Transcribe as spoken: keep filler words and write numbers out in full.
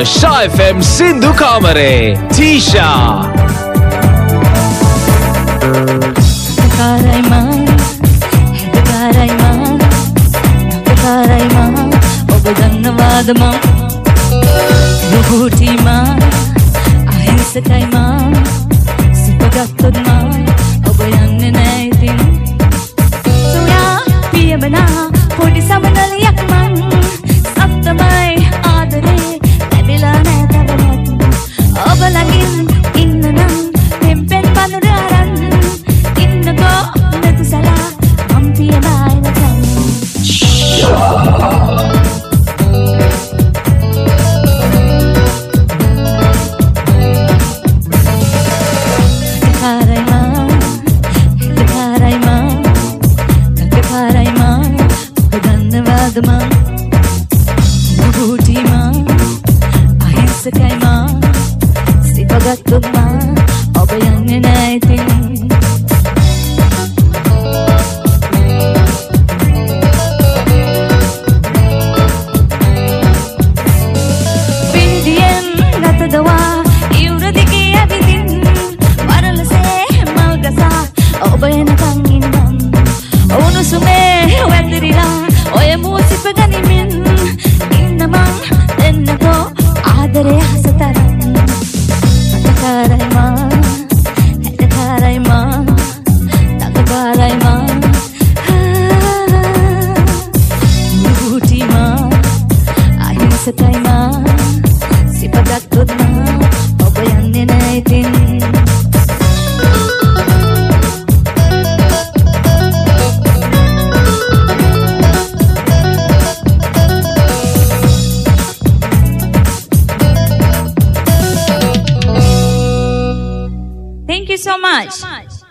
Sha F M Sindhu Kamare Tisha Karai ma karai ma karai ma ඔබ දන්නවාද මං රුහුටි මා අහිංසකයි මා සිපගත්තොත් මා ඔබ යන්නේ නෑ ඉතින් සොයා පියමනා පොඩි සමනලියක් මං සත්තමයි ආදරේ ලැබිලා නෑ තවමත් ඔබ ළඟින් ඉන්න නම් පෙම්පෙන් බඳුන අරන් ඉන්නකෝ නැතුසලා මං පියමයි නැතන් අහිංසකයි මා සිපගත්තොත් මා ඔබ යන්නේ නෑ ඉතින් පින්දියෙන් ගතදවා ඉවුර දිගේ ඇවිදින් වරලසේ මල් ගසා ඔබ එනකන් ඉන්නම් උණුසුමේ වැතිරිලා ඔය මූසිප ගනිමින් ඉන්න මං එන්නකෝ ආදරේ හසතරන් තකකාරයි මා හැටකාරයි මා තකකාරයි මා නුහුටි මා අහිංසකයි මා සිපගත්තොත් මා ඔබ යන්නේ නෑ ඉතින් Thank you so much.